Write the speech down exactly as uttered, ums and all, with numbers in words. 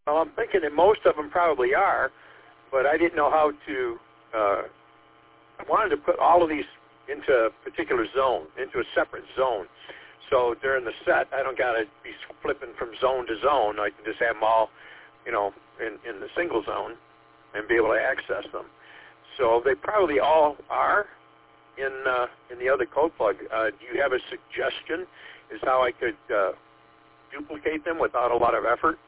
Well, I'm thinking that most of them probably are, but I didn't know how to, uh, I wanted to put all of these into a particular zone, into a separate zone. So during the set, I don't got to be flipping from zone to zone. I can just have them all, you know, in, in the single zone and be able to access them. So they probably all are in uh, in the other code plug. Uh, do you have a suggestion as how I could uh, duplicate them without a lot of effort?